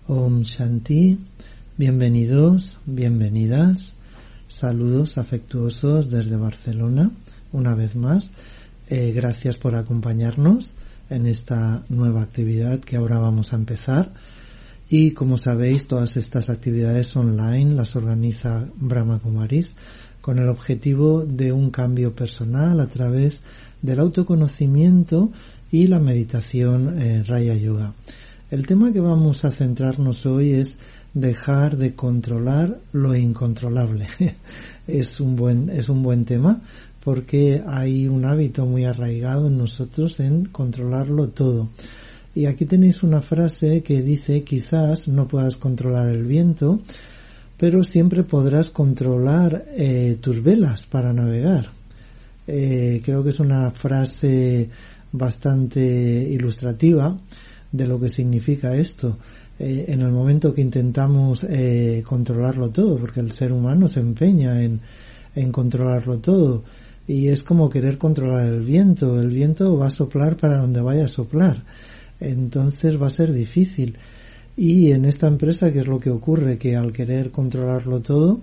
Om Shanti, bienvenidos, bienvenidas, saludos afectuosos desde Barcelona, una vez más. Gracias por acompañarnos en esta nueva actividad que ahora vamos a empezar. Y como sabéis, todas estas actividades online las organiza Brahma Kumaris con el objetivo de un cambio personal a través del autoconocimiento y la meditación Raya Yoga. El tema que vamos a centrarnos hoy es dejar de controlar lo incontrolable. Es un buen tema porque hay un hábito muy arraigado en nosotros en controlarlo todo. Y aquí tenéis una frase que dice: quizás no puedas controlar el viento, pero siempre podrás controlar tus velas para navegar. Creo que es una frase bastante ilustrativa de lo que significa esto. En el momento que intentamos controlarlo todo, porque el ser humano se empeña en controlarlo todo, y es como querer controlar el viento va a soplar para donde vaya a soplar, entonces va a ser difícil. Y en esta empresa, ¿qué es lo que ocurre? Que al querer controlarlo todo,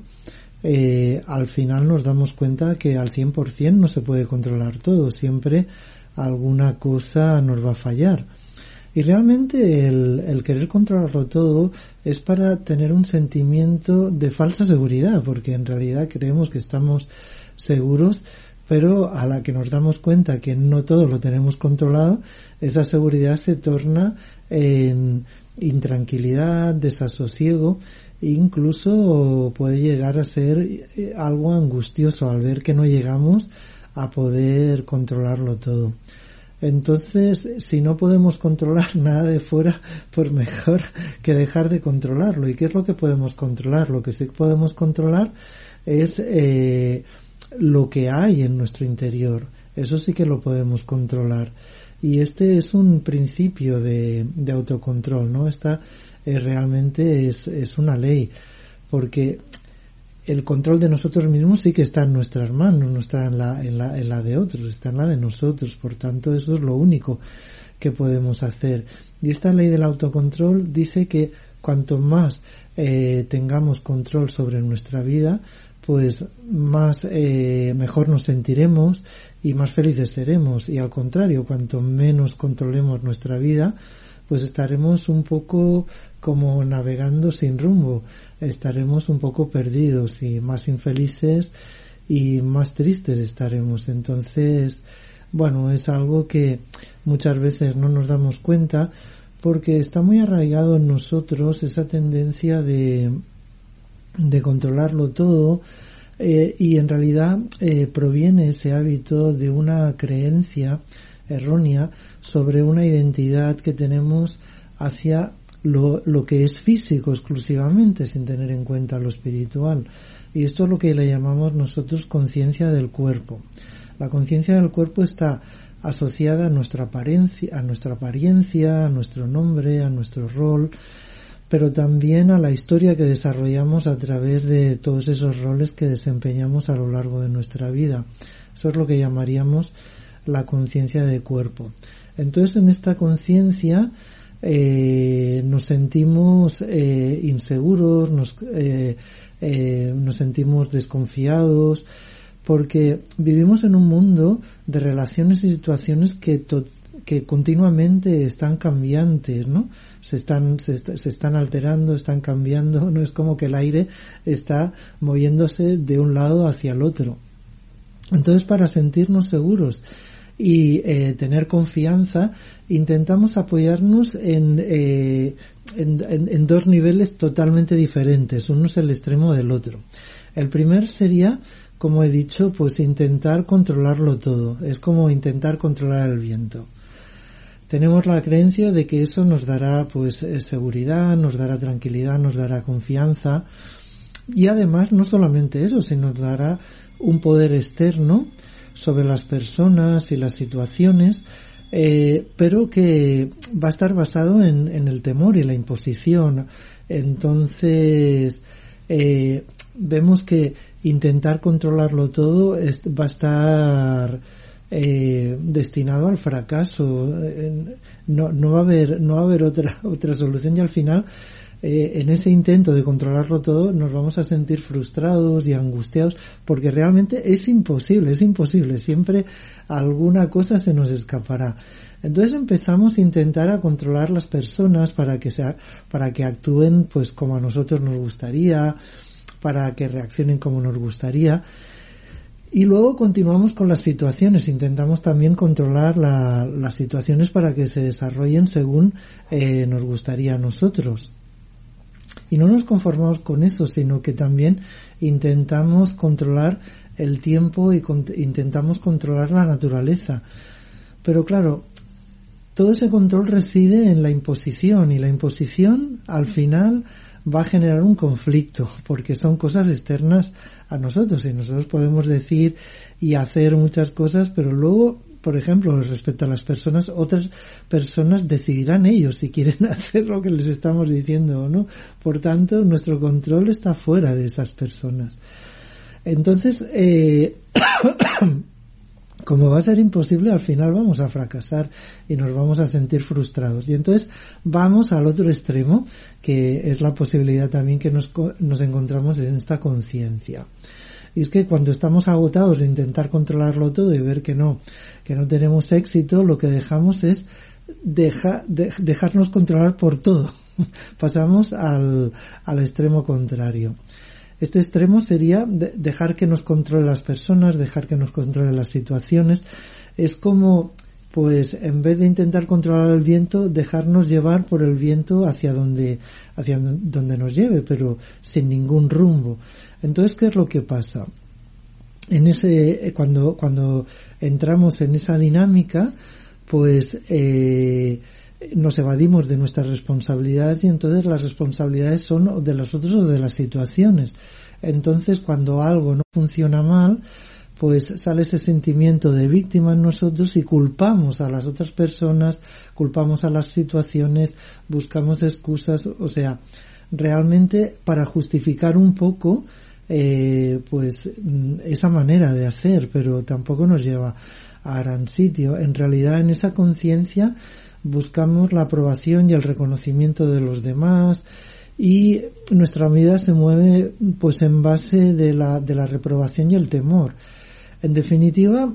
al final nos damos cuenta que al 100% no se puede controlar todo, siempre alguna cosa nos va a fallar. Y realmente el querer controlarlo todo es para tener un sentimiento de falsa seguridad, porque en realidad creemos que estamos seguros, pero a la que nos damos cuenta que no todo lo tenemos controlado, esa seguridad se torna en intranquilidad, desasosiego, e incluso puede llegar a ser algo angustioso al ver que no llegamos a poder controlarlo todo. Entonces, si no podemos controlar nada de fuera, pues mejor que dejar de controlarlo. ¿Y qué es lo que podemos controlar? Lo que sí podemos controlar es lo que hay en nuestro interior. Eso sí que lo podemos controlar. Y este es un principio de autocontrol, ¿no? Esta realmente es una ley, porque el control de nosotros mismos sí que está en nuestras manos, no está en la de otros, está en la de nosotros. Por tanto, eso es lo único que podemos hacer. Y esta ley del autocontrol dice que cuanto más tengamos control sobre nuestra vida, pues más mejor nos sentiremos y más felices seremos. Y al contrario, cuanto menos controlemos nuestra vida, pues estaremos un poco como navegando sin rumbo, estaremos un poco perdidos y más infelices y más tristes estaremos. Entonces, bueno, es algo que muchas veces no nos damos cuenta porque está muy arraigado en nosotros esa tendencia de controlarlo todo, y en realidad proviene ese hábito de una creencia errónea sobre una identidad que tenemos hacia lo que es físico exclusivamente, sin tener en cuenta lo espiritual. Y esto es lo que le llamamos nosotros conciencia del cuerpo. La conciencia del cuerpo está asociada a nuestra apariencia, a nuestro nombre, a nuestro rol, pero también a la historia que desarrollamos a través de todos esos roles que desempeñamos a lo largo de nuestra vida. Eso es lo que llamaríamos la conciencia de cuerpo. Entonces, en esta conciencia nos sentimos inseguros, nos sentimos desconfiados, porque vivimos en un mundo de relaciones y situaciones que continuamente están cambiantes, ¿no? Se están alterando, están cambiando, no es como que el aire está moviéndose de un lado hacia el otro. Entonces, para sentirnos seguros y tener confianza, intentamos apoyarnos en dos niveles totalmente diferentes. Uno es el extremo del otro. El primer sería, como he dicho, pues intentar controlarlo todo. Es como intentar controlar el viento. Tenemos la creencia de que eso nos dará pues seguridad, nos dará tranquilidad, nos dará confianza, y además no solamente eso, sino nos dará un poder externo sobre las personas y las situaciones, pero que va a estar basado en el temor y la imposición. Entonces, vemos que intentar controlarlo todo va a estar destinado al fracaso. No va a haber otra solución, y al final en ese intento de controlarlo todo nos vamos a sentir frustrados y angustiados, porque realmente es imposible, siempre alguna cosa se nos escapará. Entonces empezamos a intentar a controlar las personas para que actúen pues como a nosotros nos gustaría, para que reaccionen como nos gustaría. Y luego continuamos con las situaciones, intentamos también controlar las situaciones para que se desarrollen según nos gustaría a nosotros. Y no nos conformamos con eso, sino que también intentamos controlar el tiempo y intentamos controlar la naturaleza. Pero claro, todo ese control reside en la imposición, y la imposición al final va a generar un conflicto, porque son cosas externas a nosotros, y nosotros podemos decir y hacer muchas cosas, pero luego, por ejemplo, respecto a las personas, otras personas decidirán ellos si quieren hacer lo que les estamos diciendo o no. Por tanto, nuestro control está fuera de esas personas. Entonces, como va a ser imposible, al final vamos a fracasar y nos vamos a sentir frustrados. Y entonces vamos al otro extremo, que es la posibilidad también que nos encontramos en esta conciencia. Y es que cuando estamos agotados de intentar controlarlo todo y ver que no tenemos éxito, lo que dejamos es dejarnos controlar por todo. Pasamos al extremo contrario. Este extremo sería dejar que nos controle las personas, dejar que nos controle las situaciones. Es como, pues, en vez de intentar controlar el viento, dejarnos llevar por el viento hacia donde nos lleve, pero sin ningún rumbo. Entonces, ¿qué es lo que pasa? Cuando entramos en esa dinámica, pues, nos evadimos de nuestras responsabilidades, y entonces las responsabilidades son de los otros o de las situaciones. Entonces, cuando algo no funciona mal, pues sale ese sentimiento de víctima en nosotros y culpamos a las otras personas, culpamos a las situaciones, buscamos excusas, o sea, realmente para justificar un poco pues esa manera de hacer, pero tampoco nos lleva a gran sitio. En realidad, en esa conciencia buscamos la aprobación y el reconocimiento de los demás, y nuestra vida se mueve pues en base de la reprobación y el temor. En definitiva,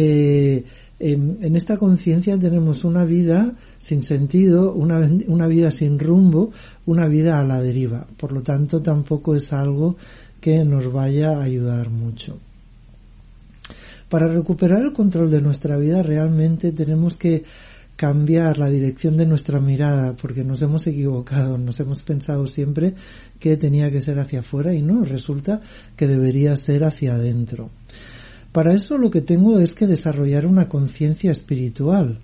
en esta conciencia tenemos una vida sin sentido, una vida sin rumbo, una vida a la deriva. Por lo tanto, tampoco es algo que nos vaya a ayudar mucho. Para recuperar el control de nuestra vida, realmente tenemos que cambiar la dirección de nuestra mirada, porque nos hemos equivocado, nos hemos pensado siempre que tenía que ser hacia afuera, y no, resulta que debería ser hacia adentro. Para eso lo que tengo es que desarrollar una conciencia espiritual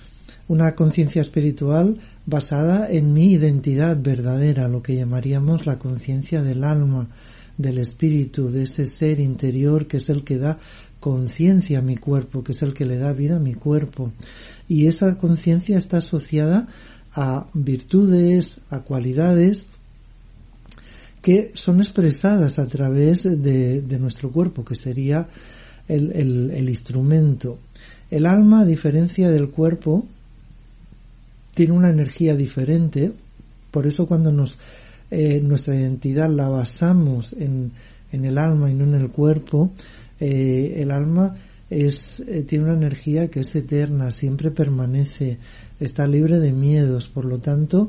basada en mi identidad verdadera, lo que llamaríamos la conciencia del alma, del espíritu, de ese ser interior que es el que da conciencia a mi cuerpo, que es el que le da vida a mi cuerpo. Y esa conciencia está asociada a virtudes, a cualidades que son expresadas a través de nuestro cuerpo, que sería el instrumento. El alma, a diferencia del cuerpo, tiene una energía diferente. Por eso cuando nuestra identidad la basamos en el alma y no en el cuerpo, el alma tiene una energía que es eterna, siempre permanece, está libre de miedos, por lo tanto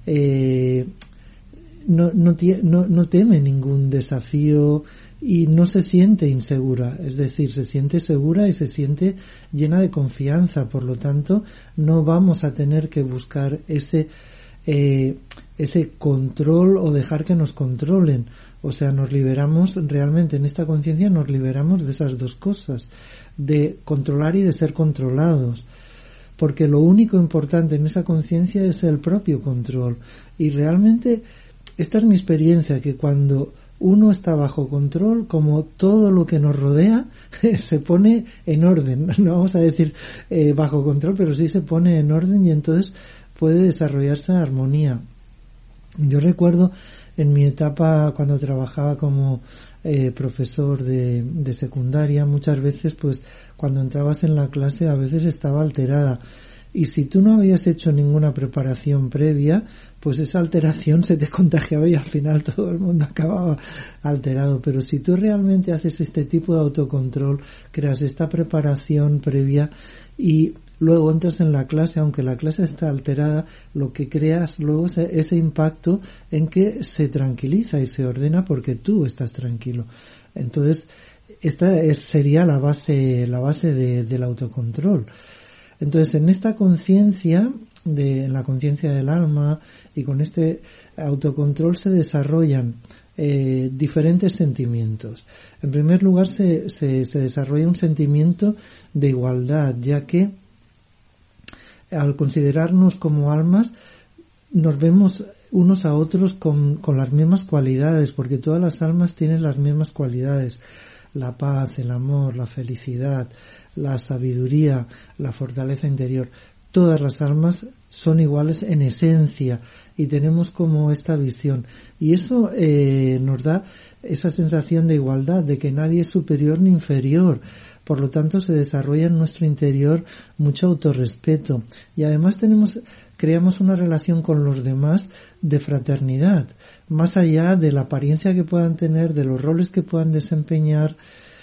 no teme ningún desafío y no se siente insegura, es decir, se siente segura y se siente llena de confianza. Por lo tanto, no vamos a tener que buscar ese control o dejar que nos controlen. O sea, nos liberamos realmente en esta conciencia, nos liberamos de esas dos cosas, de controlar y de ser controlados, porque lo único importante en esa conciencia es el propio control. Y realmente esta es mi experiencia, que cuando uno está bajo control, como todo lo que nos rodea se pone en orden, no vamos a decir bajo control, pero sí se pone en orden, y entonces puede desarrollarse en armonía. Yo recuerdo en mi etapa cuando trabajaba como profesor de secundaria, muchas veces pues cuando entrabas en la clase a veces estaba alterada, Y si tú no habías hecho ninguna preparación previa, pues esa alteración se te contagiaba y al final todo el mundo acababa alterado. Pero si tú realmente haces este tipo de autocontrol, creas esta preparación previa y luego entras en la clase, aunque la clase está alterada, lo que creas luego es ese impacto en que se tranquiliza y se ordena porque tú estás tranquilo. Entonces, esta sería la base del autocontrol. Entonces, en esta conciencia, en la conciencia del alma y con este autocontrol se desarrollan diferentes sentimientos. En primer lugar, se desarrolla un sentimiento de igualdad, ya que al considerarnos como almas, nos vemos unos a otros con las mismas cualidades, porque todas las almas tienen las mismas cualidades: la paz, el amor, la felicidad, la sabiduría, la fortaleza interior. Todas las almas son iguales en esencia y tenemos como esta visión. Y eso nos da esa sensación de igualdad, de que nadie es superior ni inferior. Por lo tanto, se desarrolla en nuestro interior mucho autorrespeto. Y además creamos una relación con los demás de fraternidad, más allá de la apariencia que puedan tener, de los roles que puedan desempeñar,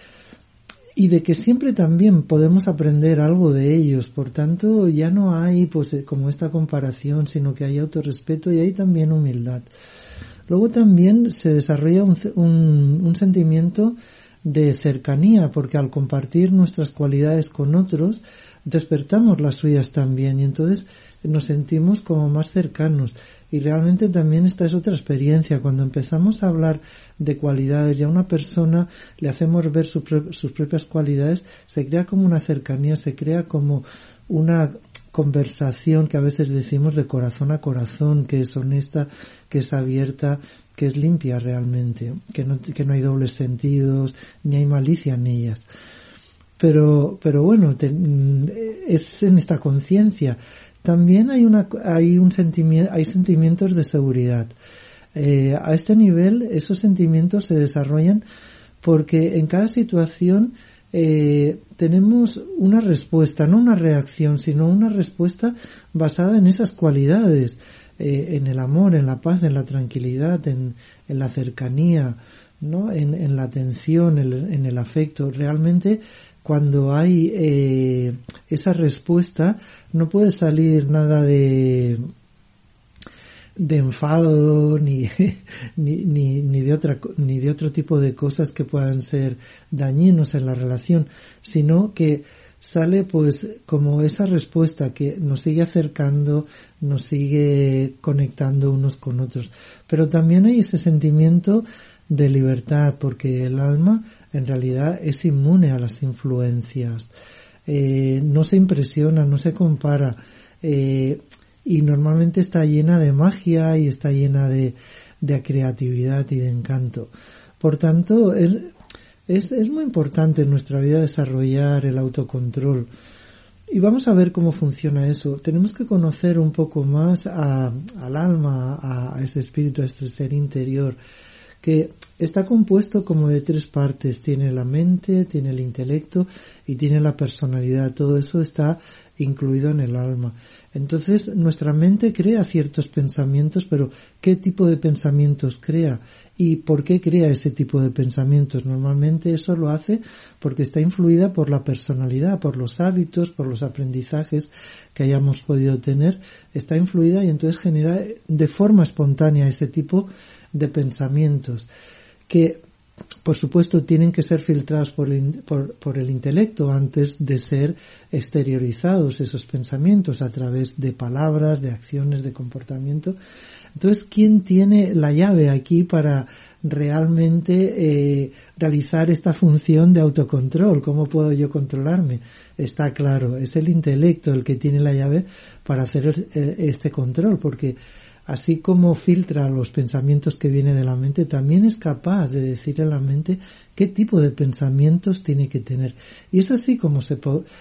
y de que siempre también podemos aprender algo de ellos. Por tanto, ya no hay pues como esta comparación, sino que hay autorrespeto y hay también humildad. Luego también se desarrolla un sentimiento de cercanía, porque al compartir nuestras cualidades con otros, despertamos las suyas también y entonces nos sentimos como más cercanos. Y realmente también esta es otra experiencia. Cuando empezamos a hablar de cualidades y a una persona le hacemos ver sus propias cualidades, se crea como una cercanía, se crea como una conversación que a veces decimos de corazón a corazón, que es honesta, que es abierta, que es limpia realmente, que no hay dobles sentidos, ni hay malicia en ellas. Pero bueno, es en esta conciencia. También hay sentimientos de seguridad. A este nivel, esos sentimientos se desarrollan porque en cada situación tenemos una respuesta, no una reacción, sino una respuesta basada en esas cualidades, en el amor, en la paz, en la tranquilidad, en la cercanía, ¿no? En la atención, en el afecto. Realmente, cuando hay esa respuesta, no puede salir nada de enfado ni de otro tipo de cosas que puedan ser dañinos en la relación, sino que sale pues como esa respuesta que nos sigue acercando, nos sigue conectando unos con otros. Pero también hay ese sentimiento de libertad, porque el alma en realidad es inmune a las influencias, no se impresiona, no se compara, y normalmente está llena de magia y está llena de creatividad y de encanto. Por tanto, es muy importante en nuestra vida desarrollar el autocontrol. Y vamos a ver cómo funciona eso. Tenemos que conocer un poco más al alma, a ese espíritu, a este ser interior, que está compuesto como de tres partes. Tiene la mente, tiene el intelecto y tiene la personalidad. Todo eso está incluido en el alma. Entonces, nuestra mente crea ciertos pensamientos, pero ¿qué tipo de pensamientos crea? ¿Y por qué crea ese tipo de pensamientos? Normalmente eso lo hace porque está influida por la personalidad, por los hábitos, por los aprendizajes que hayamos podido tener. Está influida y entonces genera de forma espontánea ese tipo de pensamientos que, por supuesto, tienen que ser filtrados por el intelecto antes de ser exteriorizados esos pensamientos a través de palabras, de acciones, de comportamiento. Entonces, ¿quién tiene la llave aquí para realmente realizar esta función de autocontrol? ¿Cómo puedo yo controlarme? Está claro, es el intelecto el que tiene la llave para hacer este control, porque así como filtra los pensamientos que vienen de la mente, también es capaz de decirle a la mente qué tipo de pensamientos tiene que tener. Y es así como se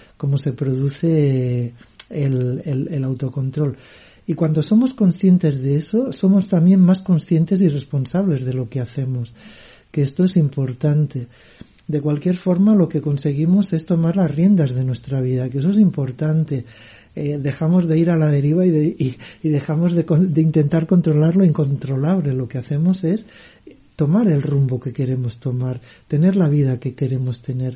produce el autocontrol. Y cuando somos conscientes de eso, somos también más conscientes y responsables de lo que hacemos, que esto es importante. de cualquier forma lo que conseguimos es tomar las riendas de nuestra vida, que eso es importante. Dejamos de ir a la deriva y dejamos de intentar controlar lo incontrolable. Lo que hacemos es tomar el rumbo que queremos tomar, tener la vida que queremos tener.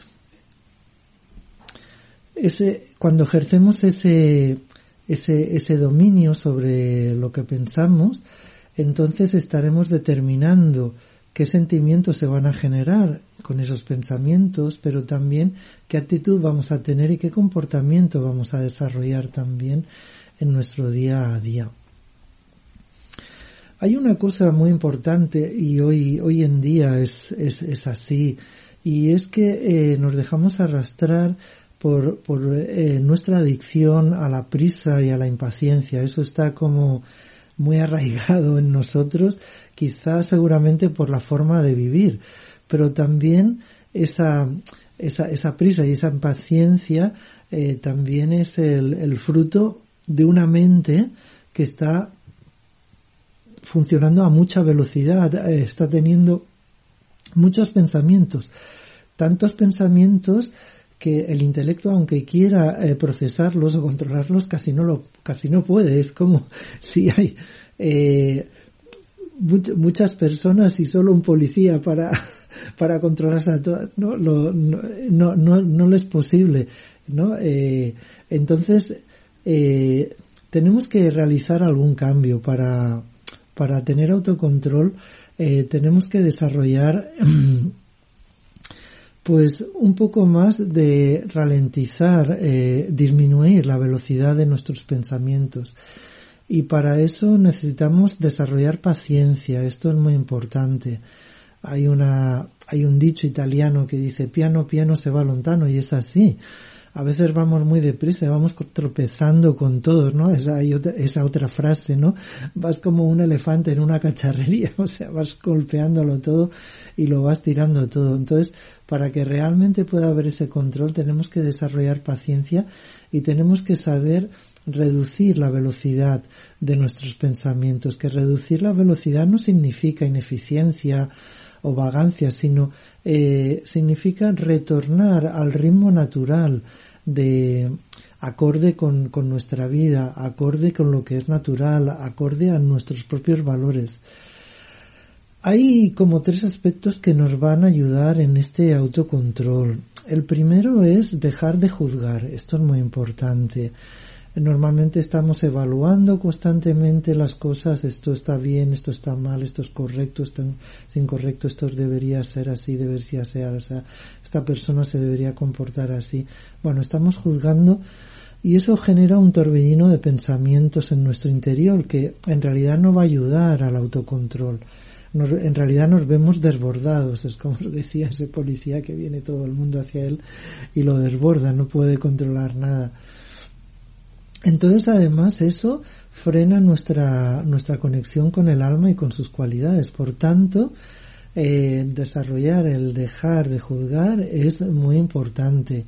Cuando ejercemos ese dominio sobre lo que pensamos, entonces estaremos determinando qué sentimientos se van a generar con esos pensamientos, pero también qué actitud vamos a tener y qué comportamiento vamos a desarrollar también en nuestro día a día. Hay una cosa muy importante y hoy en día es así, y es que nos dejamos arrastrar por nuestra adicción a la prisa y a la impaciencia. Eso está como muy arraigado en nosotros, quizás seguramente por la forma de vivir, pero también esa prisa y esa impaciencia también es el fruto de una mente que está funcionando a mucha velocidad, está teniendo muchos pensamientos, tantos pensamientos que el intelecto, aunque quiera procesarlos o controlarlos, casi no puede. Es como si hay muchas personas y solo un policía para controlarse a todas. No le es posible, ¿no? Entonces tenemos que realizar algún cambio para tener autocontrol. Tenemos que desarrollar pues un poco más de ralentizar, disminuir la velocidad de nuestros pensamientos. Y para eso necesitamos desarrollar paciencia. Esto es muy importante. Hay un dicho italiano que dice piano piano se va lontano, y es así. A veces vamos muy deprisa y vamos tropezando con todo, ¿no? Esa otra frase, ¿no? Vas como un elefante en una cacharrería, o sea, vas golpeándolo todo y lo vas tirando todo. Entonces, para que realmente pueda haber ese control, tenemos que desarrollar paciencia y tenemos que saber reducir la velocidad de nuestros pensamientos. Que reducir la velocidad no significa ineficiencia o vagancia, sino significa retornar al ritmo natural acorde con nuestra vida, acorde con lo que es natural, acorde a nuestros propios valores. Hay como 3 aspectos que nos van a ayudar en este autocontrol. El primero es dejar de juzgar. Esto es muy importante. Normalmente estamos evaluando constantemente las cosas, esto está bien, esto está mal, esto es correcto, esto es incorrecto, esto debería ser así, debería ser así, esta persona se debería comportar así. Bueno, estamos juzgando y eso genera un torbellino de pensamientos en nuestro interior que en realidad no va a ayudar al autocontrol. En realidad nos vemos desbordados, es como decía ese policía que viene todo el mundo hacia él y lo desborda, no puede controlar nada. Entonces, además, eso frena nuestra conexión con el alma y con sus cualidades. Por tanto, desarrollar el dejar de juzgar es muy importante.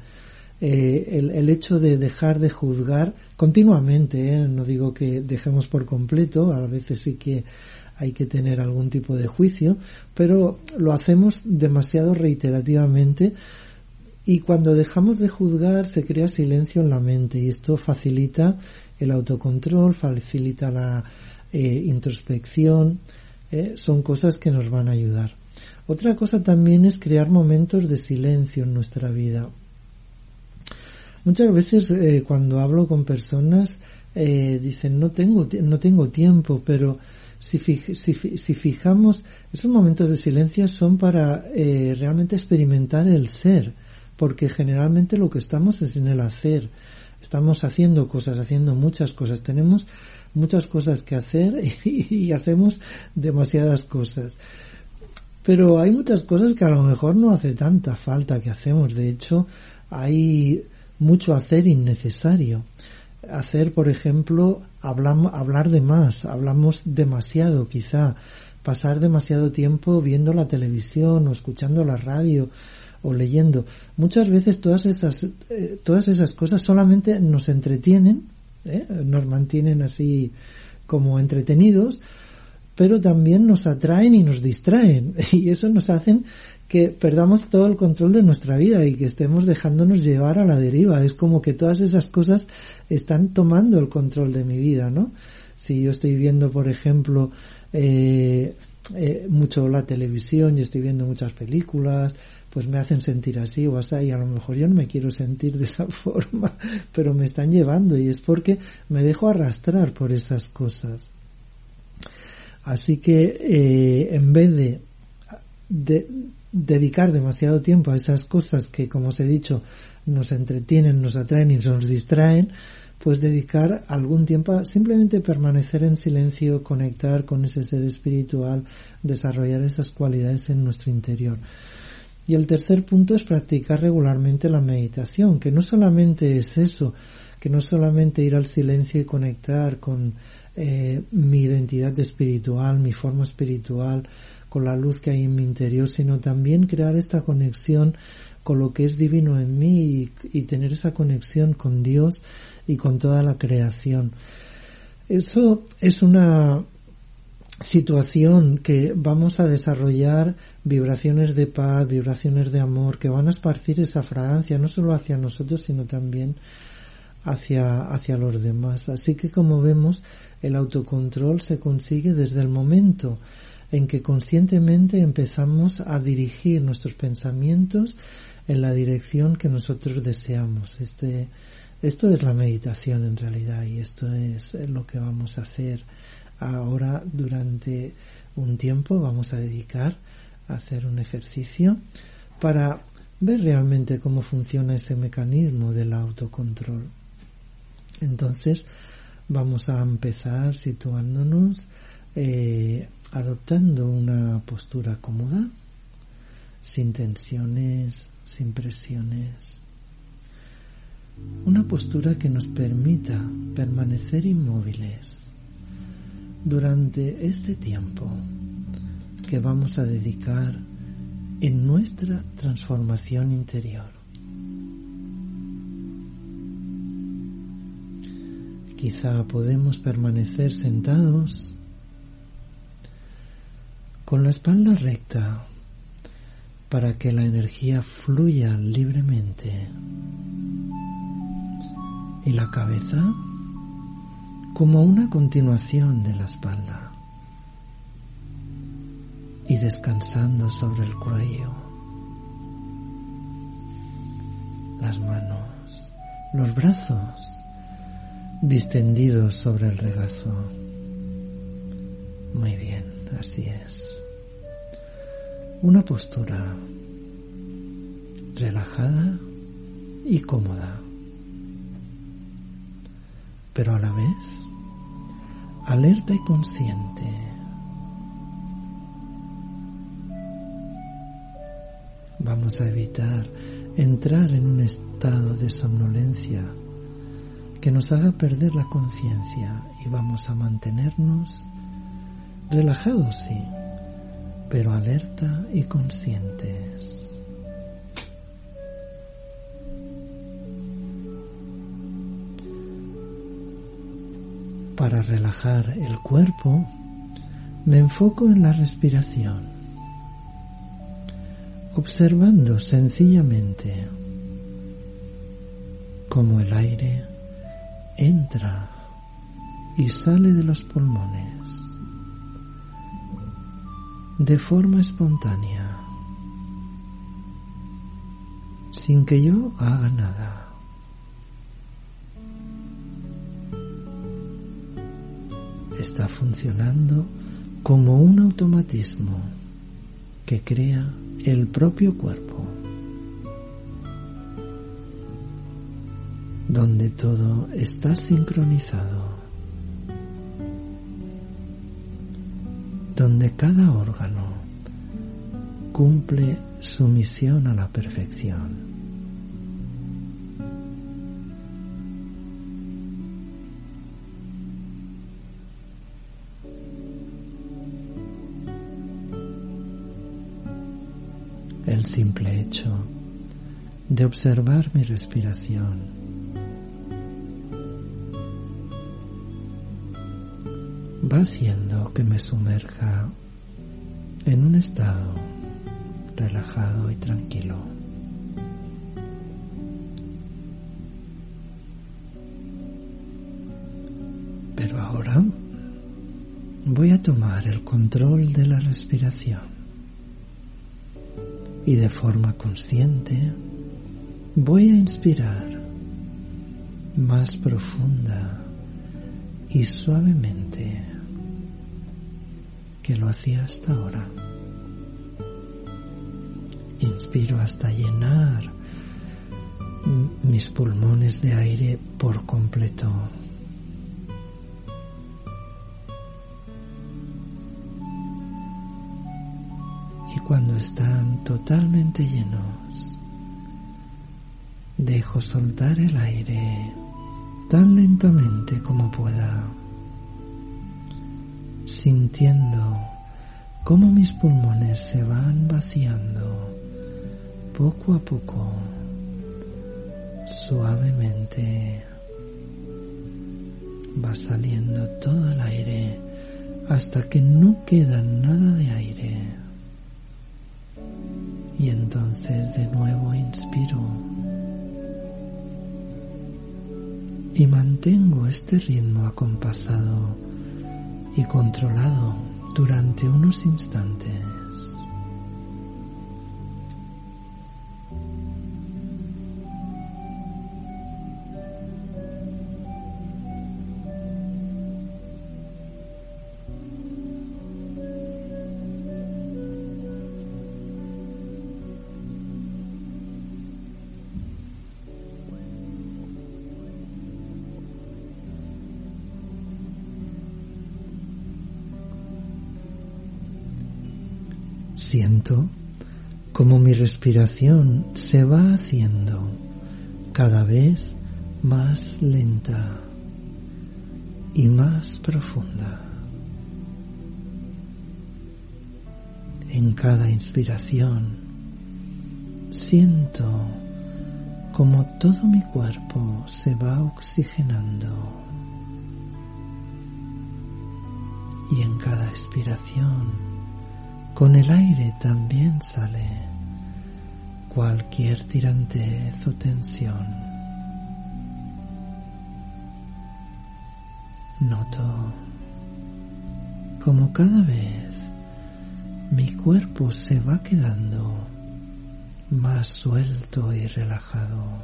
El hecho de dejar de juzgar continuamente, no digo que dejemos por completo, a veces sí que hay que tener algún tipo de juicio, pero lo hacemos demasiado reiterativamente. Y cuando dejamos de juzgar se crea silencio en la mente y esto facilita el autocontrol, facilita la introspección, son cosas que nos van a ayudar. Otra cosa también es crear momentos de silencio en nuestra vida. Muchas veces cuando hablo con personas dicen no tengo tiempo, pero si fijamos, esos momentos de silencio son para realmente experimentar el ser. Porque generalmente lo que estamos es en el hacer. Estamos haciendo muchas cosas. Tenemos muchas cosas que hacer y hacemos demasiadas cosas. Pero hay muchas cosas que a lo mejor no hace tanta falta que hacemos. De hecho, hay mucho hacer innecesario. Hacer, por ejemplo, hablar de más. Hablamos demasiado, quizá. Pasar demasiado tiempo viendo la televisión o escuchando la radio o leyendo. Muchas veces todas esas cosas solamente nos entretienen, nos mantienen así como entretenidos, pero también nos atraen y nos distraen, y eso nos hacen que perdamos todo el control de nuestra vida y que estemos dejándonos llevar a la deriva. Es como que todas esas cosas están tomando el control de mi vida, ¿no? Si yo estoy viendo, por ejemplo, mucho la televisión y estoy viendo muchas películas, pues me hacen sentir así o así, y a lo mejor yo no me quiero sentir de esa forma, pero me están llevando, y es porque me dejo arrastrar por esas cosas. Así que en vez de dedicar demasiado tiempo a esas cosas que, como os he dicho, nos entretienen, nos atraen y nos distraen, pues dedicar algún tiempo a simplemente permanecer en silencio, conectar con ese ser espiritual, desarrollar esas cualidades en nuestro interior. Y el tercer punto es practicar regularmente la meditación, que no solamente es eso, que no solamente ir al silencio y conectar con mi identidad espiritual, mi forma espiritual, con la luz que hay en mi interior, sino también crear esta conexión con lo que es divino en mí y tener esa conexión con Dios y con toda la creación. Eso es una situación que vamos a desarrollar vibraciones de paz, vibraciones de amor, que van a esparcir esa fragancia no solo hacia nosotros, sino también hacia los demás. Así que, como vemos, el autocontrol se consigue desde el momento en que conscientemente empezamos a dirigir nuestros pensamientos en la dirección que nosotros deseamos. Esto es la meditación en realidad, y esto es lo que vamos a hacer ahora. Durante un tiempo vamos a dedicar a hacer un ejercicio para ver realmente cómo funciona ese mecanismo del autocontrol. Entonces vamos a empezar situándonos, adoptando una postura cómoda, sin tensiones, sin presiones. Una postura que nos permita permanecer inmóviles durante este tiempo que vamos a dedicar en nuestra transformación interior. Quizá podemos permanecer sentados con la espalda recta para que la energía fluya libremente y la cabeza como una continuación de la espalda y descansando sobre el cuello, las manos, los brazos distendidos sobre el regazo. Muy bien, así es. Una postura relajada y cómoda, pero a la vez alerta y consciente. Vamos a evitar entrar en un estado de somnolencia que nos haga perder la conciencia, y vamos a mantenernos relajados, sí, pero alerta y conscientes. Para relajar el cuerpo, me enfoco en la respiración, observando sencillamente cómo el aire entra y sale de los pulmones de forma espontánea, sin que yo haga nada. Está funcionando como un automatismo que crea el propio cuerpo, donde todo está sincronizado, donde cada órgano cumple su misión a la perfección. El simple hecho de observar mi respiración va haciendo que me sumerja en un estado relajado y tranquilo. Pero ahora voy a tomar el control de la respiración y de forma consciente voy a inspirar más profunda y suavemente que lo hacía hasta ahora. Inspiro hasta llenar mis pulmones de aire por completo. Y cuando están totalmente llenos, dejo soltar el aire tan lentamente como pueda, sintiendo cómo mis pulmones se van vaciando poco a poco, suavemente. Va saliendo todo el aire hasta que no queda nada de aire. Y entonces de nuevo inspiro y mantengo este ritmo acompasado y controlado durante unos instantes. Siento como mi respiración se va haciendo cada vez más lenta y más profunda. En cada inspiración siento como todo mi cuerpo se va oxigenando y en cada expiración con el aire también sale cualquier tirantez o tensión. Noto como cada vez mi cuerpo se va quedando más suelto y relajado.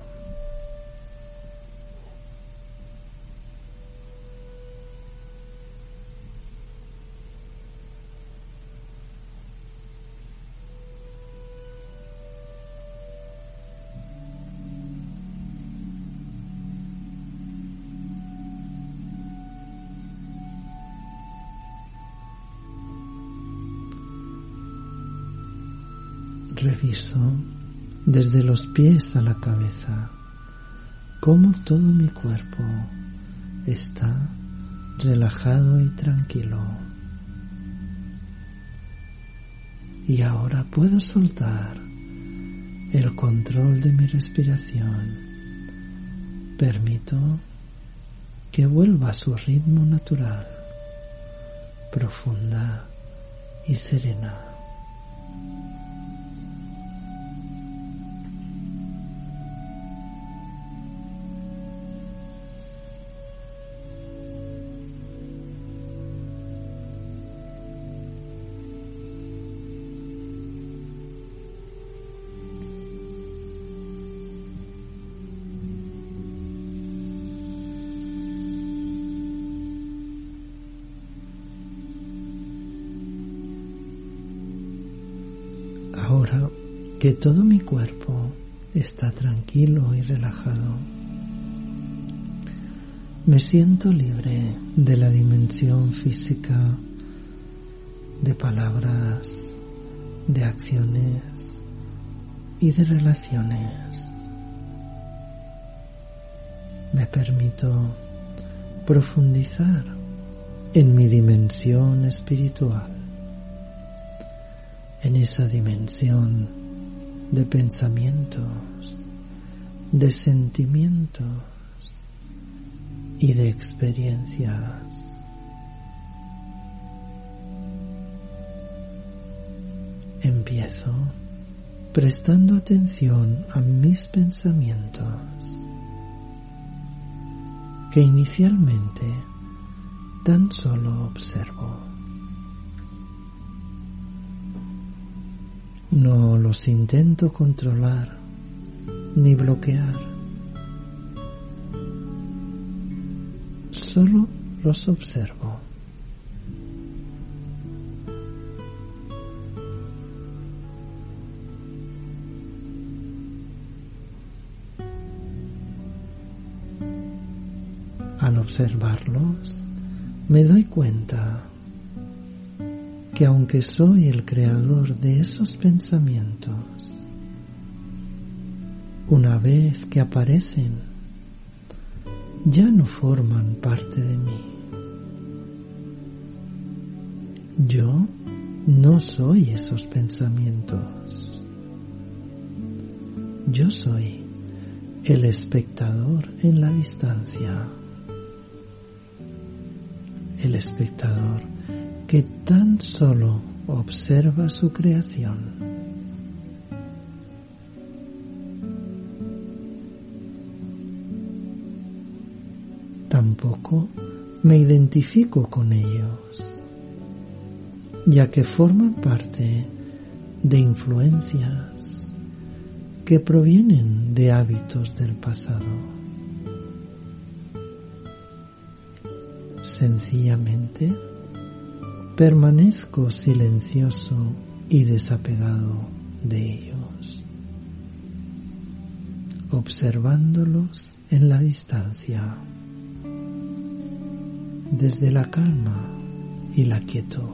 Reviso desde los pies a la cabeza cómo todo mi cuerpo está relajado y tranquilo. Y ahora puedo soltar el control de mi respiración. Permito que vuelva a su ritmo natural, profunda y serena. Ahora que todo mi cuerpo está tranquilo y relajado, me siento libre de la dimensión física, de palabras, de acciones y de relaciones. Me permito profundizar en mi dimensión espiritual, en esa dimensión de pensamientos, de sentimientos y de experiencias. Empiezo prestando atención a mis pensamientos, que inicialmente tan solo observo. No los intento controlar ni bloquear, solo los observo. Al observarlos, me doy cuenta que aunque soy el creador de esos pensamientos, una vez que aparecen, ya no forman parte de mí. Yo no soy esos pensamientos. Yo soy el espectador en la distancia. El espectador que tan solo observa su creación. Tampoco me identifico con ellos, ya que forman parte de influencias que provienen de hábitos del pasado. Sencillamente, permanezco silencioso y desapegado de ellos, observándolos en la distancia, desde la calma y la quietud.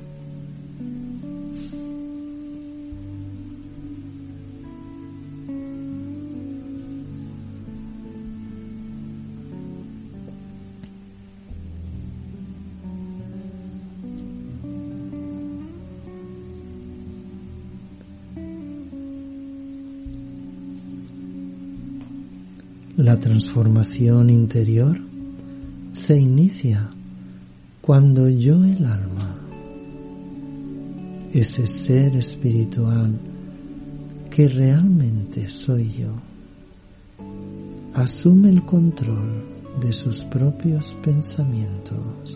La transformación interior se inicia cuando yo, el alma, ese ser espiritual que realmente soy yo, asume el control de sus propios pensamientos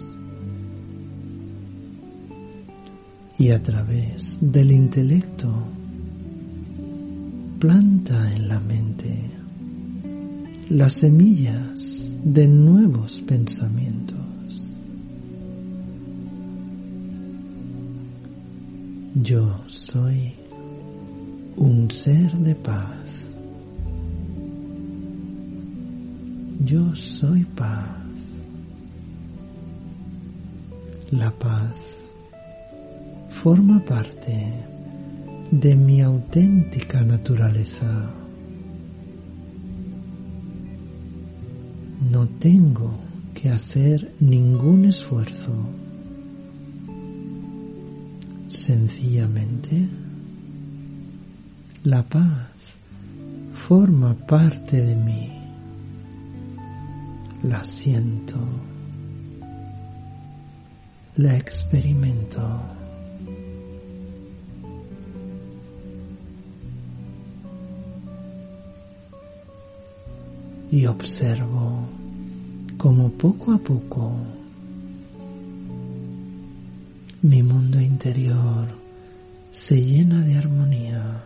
y a través del intelecto planta en la mente las semillas de nuevos pensamientos. Yo soy un ser de paz. Yo soy paz. La paz forma parte de mi auténtica naturaleza. No tengo que hacer ningún esfuerzo. Sencillamente, la paz forma parte de mí. La siento. La experimento. Y observo cómo poco a poco mi mundo interior se llena de armonía.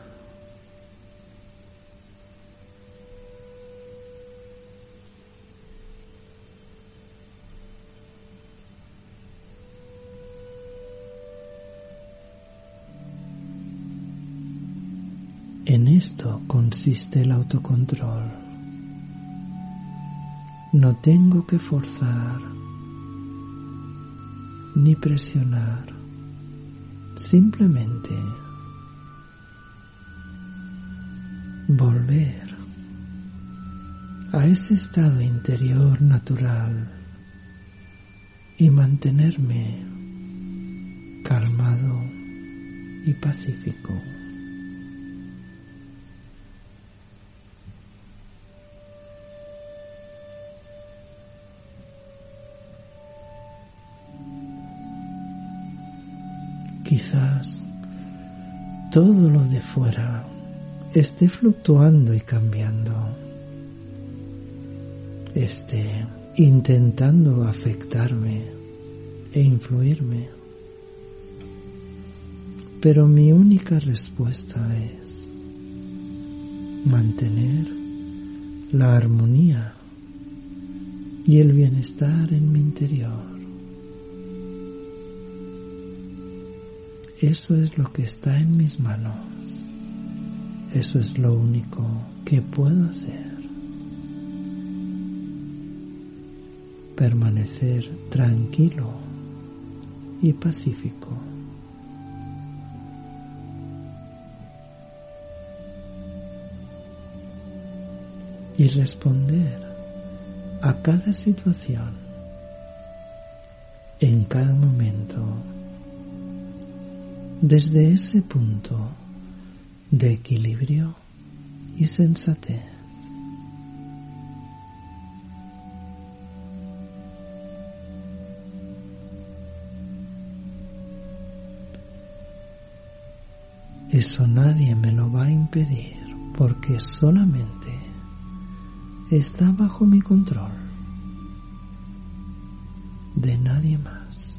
En esto consiste el autocontrol. No tengo que forzar ni presionar, simplemente volver a ese estado interior natural y mantenerme calmado y pacífico. Quizás todo lo de fuera esté fluctuando y cambiando, esté intentando afectarme e influirme. Pero mi única respuesta es mantener la armonía y el bienestar en mi interior. Eso es lo que está en mis manos. Eso es lo único que puedo hacer. Permanecer tranquilo y pacífico. Y responder a cada situación, en cada momento, desde ese punto de equilibrio y sensatez. Eso nadie me lo va a impedir, porque solamente está bajo mi control, de nadie más.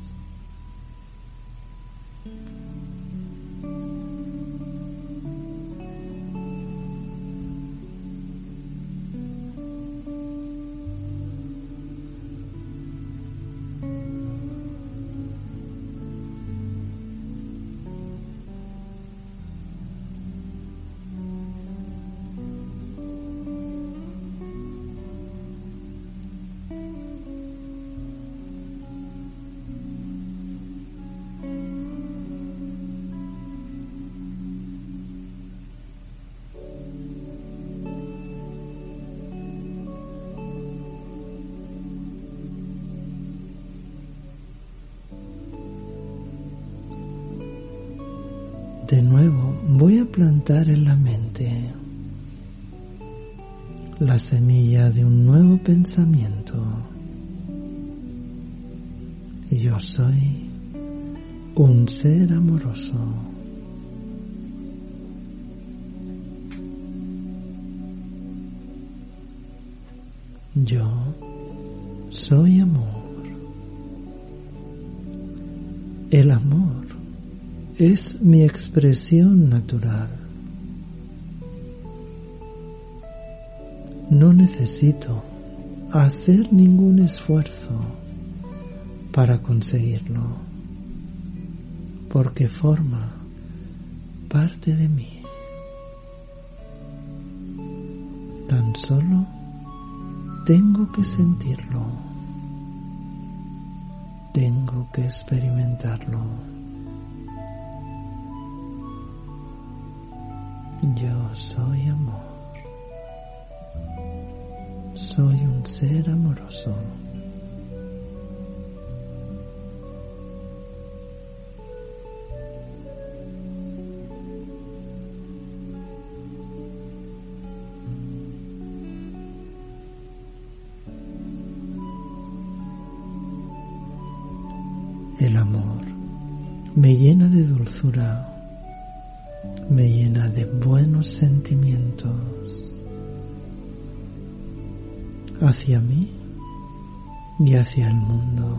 De nuevo voy a plantar en la mente la semilla de un nuevo pensamiento. Yo soy un ser amoroso. Yo soy amor. El amor es mi expresión natural. No necesito hacer ningún esfuerzo para conseguirlo, porque forma parte de mí. Tan solo tengo que sentirlo, tengo que experimentarlo. Yo soy amor. Soy un ser amoroso. El amor me llena de dulzura, me llena de buenos sentimientos hacia mí y hacia el mundo.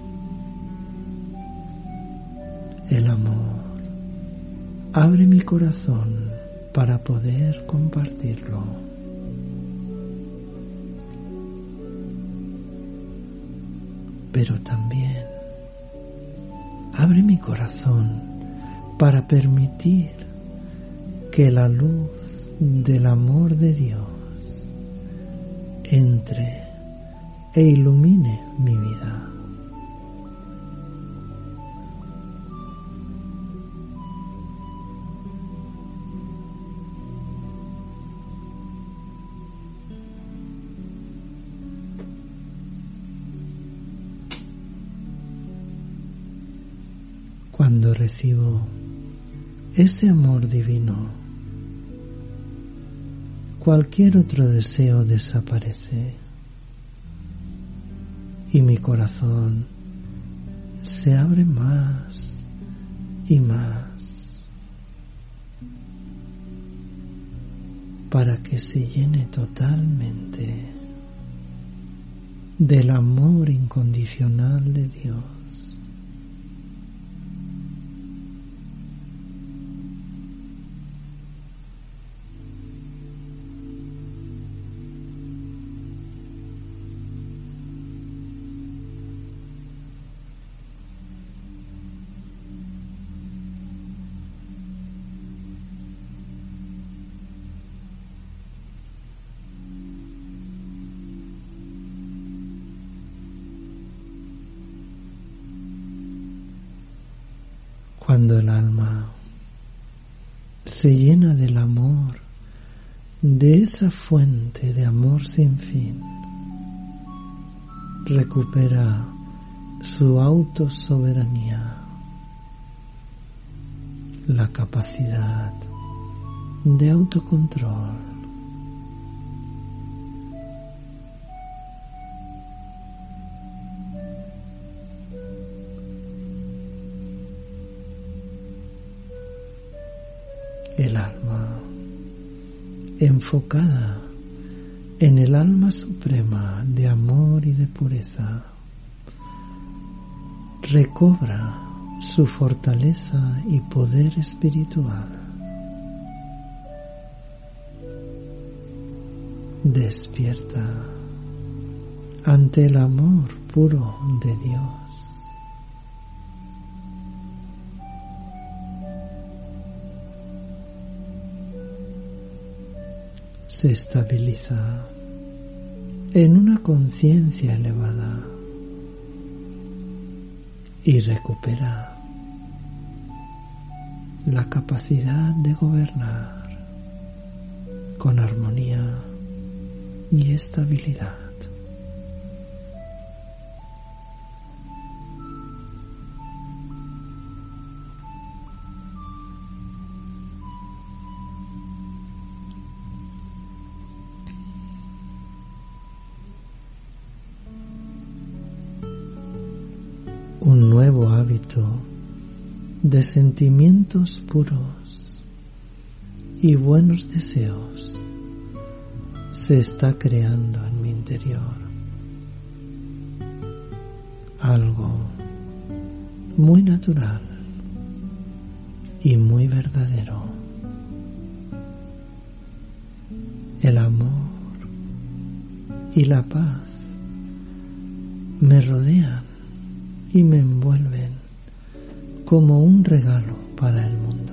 El amor abre mi corazón para poder compartirlo. Pero también abre mi corazón para permitir que la luz del amor de Dios entre e ilumine mi vida. Cuando recibo ese amor divino, cualquier otro deseo desaparece y mi corazón se abre más y más. para que se llene totalmente del amor incondicional de Dios. Cuando el alma se llena del amor, de esa fuente de amor sin fin, recupera su autosoberanía, la capacidad de autocontrol. El alma, enfocada en el alma suprema de amor y de pureza, recobra su fortaleza y poder espiritual. Despierta ante el amor puro de Dios. Se estabiliza en una conciencia elevada y recupera la capacidad de gobernar con armonía y estabilidad. Un nuevo hábito de sentimientos puros y buenos deseos se está creando en mi interior. Algo muy natural y muy verdadero. El amor y la paz me rodean y me envuelven como un regalo para el mundo.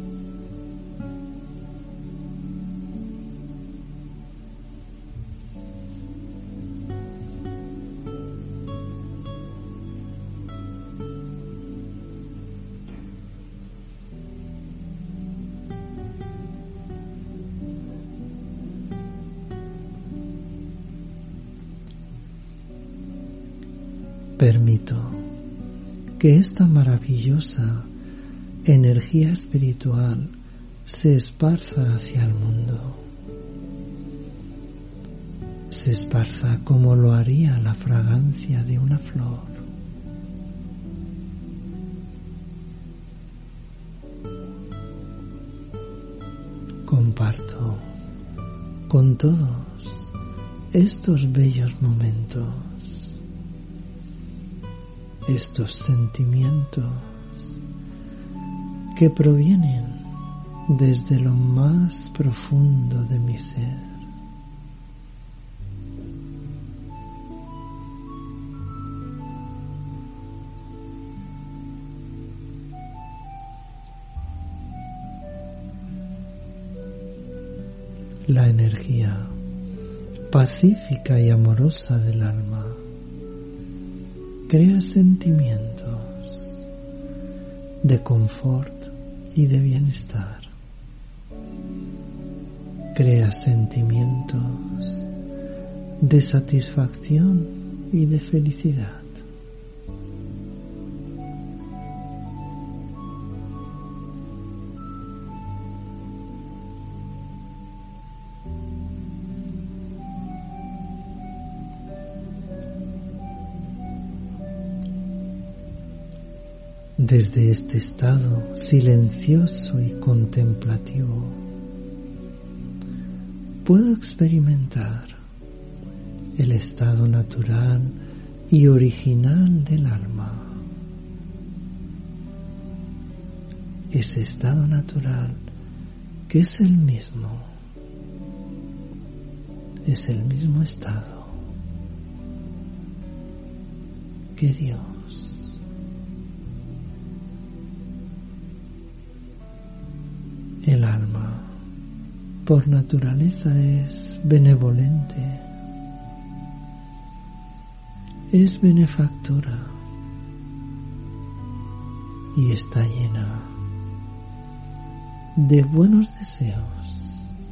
Permito que esta maravillosa energía espiritual se esparza hacia el mundo. Se esparza como lo haría la fragancia de una flor. Comparto con todos estos bellos momentos, estos sentimientos que provienen desde lo más profundo de mi ser. La energía pacífica y amorosa del alma crea sentimientos de confort y de bienestar. Crea sentimientos de satisfacción y de felicidad. Desde este estado silencioso y contemplativo, puedo experimentar el estado natural y original del alma. Ese estado natural que es el mismo estado que Dios. El alma por naturaleza es benevolente, es benefactora y está llena de buenos deseos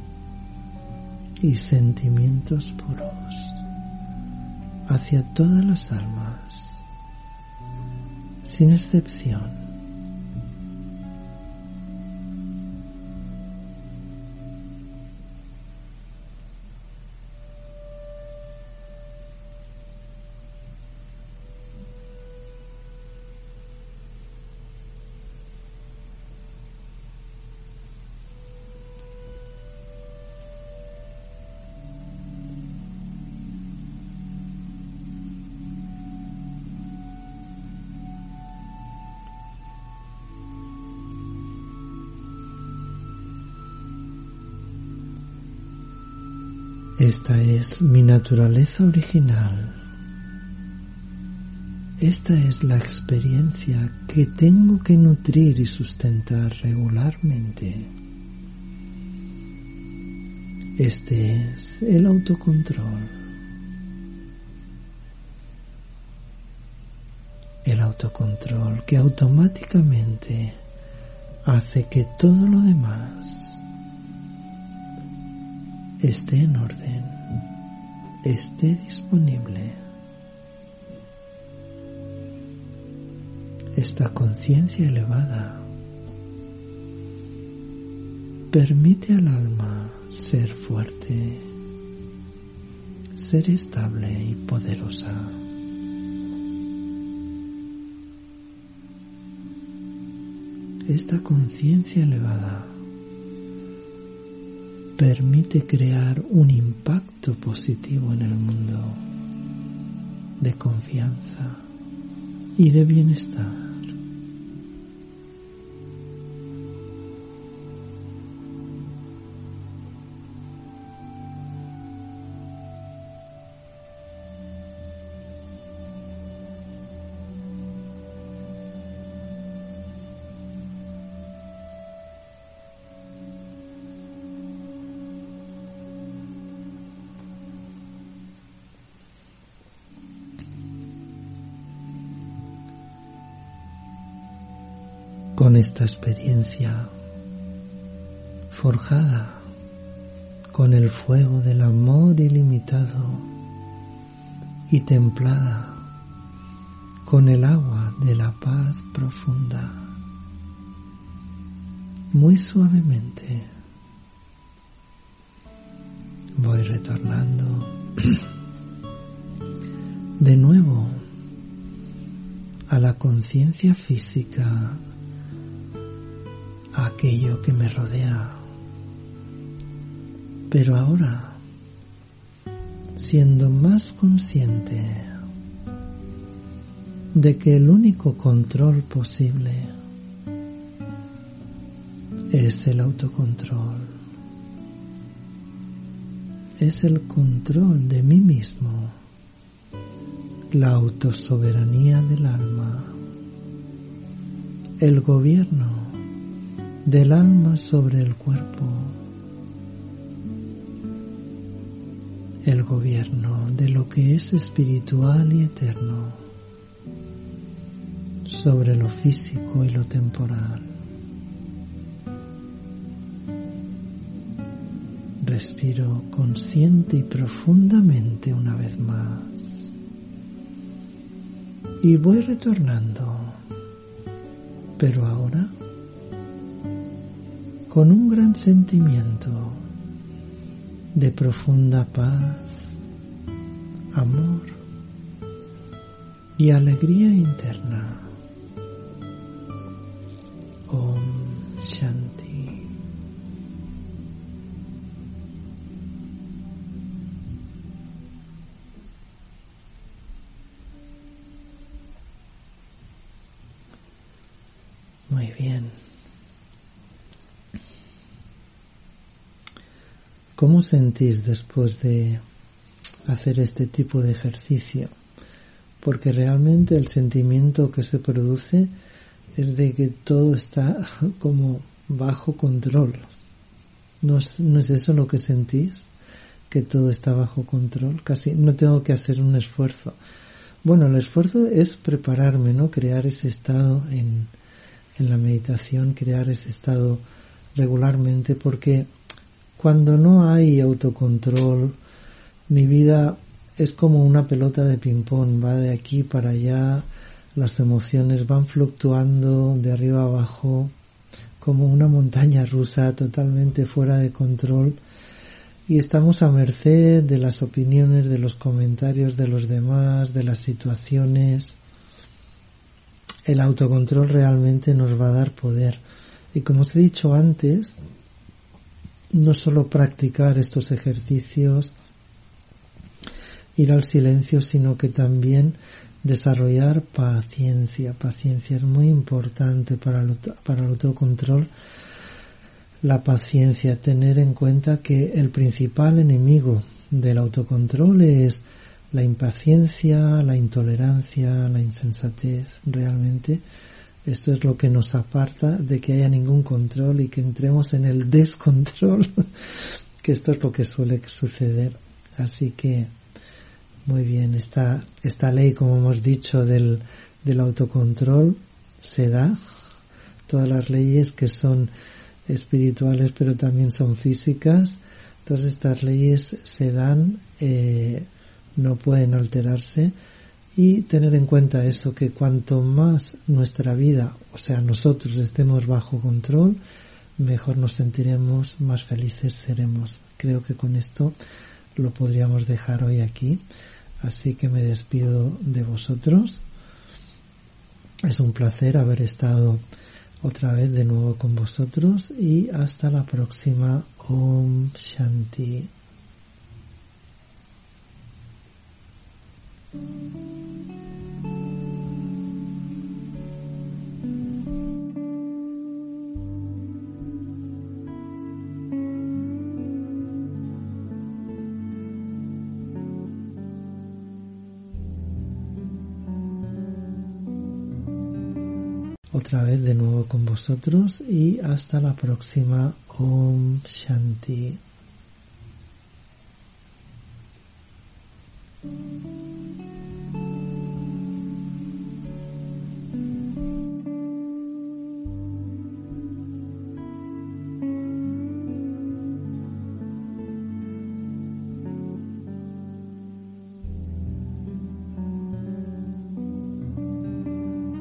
y sentimientos puros hacia todas las almas, sin excepción. Esta es mi naturaleza original. Esta es la experiencia que tengo que nutrir y sustentar regularmente. Este es el autocontrol. El autocontrol que automáticamente hace que todo lo demás esté en orden, esté disponible. Esta conciencia elevada permite al alma ser fuerte, ser estable y poderosa. Esta conciencia elevada permite crear un impacto positivo en el mundo de confianza y de bienestar. Con esta experiencia forjada con el fuego del amor ilimitado y templada con el agua de la paz profunda, muy suavemente voy retornando de nuevo a la conciencia física, a aquello que me rodea, pero ahora siendo más consciente de que el único control posible es el autocontrol, es el control de mí mismo, la autosoberanía del alma, el gobierno del alma sobre el cuerpo, el gobierno de lo que es espiritual y eterno sobre lo físico y lo temporal. Respiro consciente y profundamente una vez más y voy retornando, pero ahora con un gran sentimiento de profunda paz, amor y alegría interna. Om Shanti. Muy bien. ¿Cómo sentís después de hacer este tipo de ejercicio? Porque realmente el sentimiento que se produce es de que todo está como bajo control. ¿No es eso lo que sentís? Que todo está bajo control. Casi no tengo que hacer un esfuerzo. Bueno, el esfuerzo es prepararme, ¿no? Crear ese estado en la meditación, crear ese estado regularmente, porque cuando no hay autocontrol, mi vida es como una pelota de ping-pong, va de aquí para allá, las emociones van fluctuando de arriba a abajo, como una montaña rusa totalmente fuera de control, y estamos a merced de las opiniones, de los comentarios de los demás, de las situaciones. El autocontrol realmente nos va a dar poder. Y como os he dicho antes, no solo practicar estos ejercicios, ir al silencio, sino que también desarrollar paciencia. Paciencia es muy importante para el autocontrol. La paciencia, tener en cuenta que el principal enemigo del autocontrol es la impaciencia, la intolerancia, la insensatez. Realmente esto es lo que nos aparta de que haya ningún control y que entremos en el descontrol, que esto es lo que suele suceder. Así que, muy bien, esta ley, como hemos dicho, del autocontrol se da. Todas las leyes que son espirituales pero también son físicas, todas estas leyes se dan, no pueden alterarse, y tener en cuenta eso, que cuanto más nuestra vida, o sea nosotros, estemos bajo control, mejor nos sentiremos, más felices seremos. Creo que con esto lo podríamos dejar hoy aquí, así que me despido de vosotros. Es un placer haber estado otra vez de nuevo con vosotros, y hasta la próxima. Om Shanti. Otra vez de nuevo con vosotros, y hasta la próxima. Om Shanti.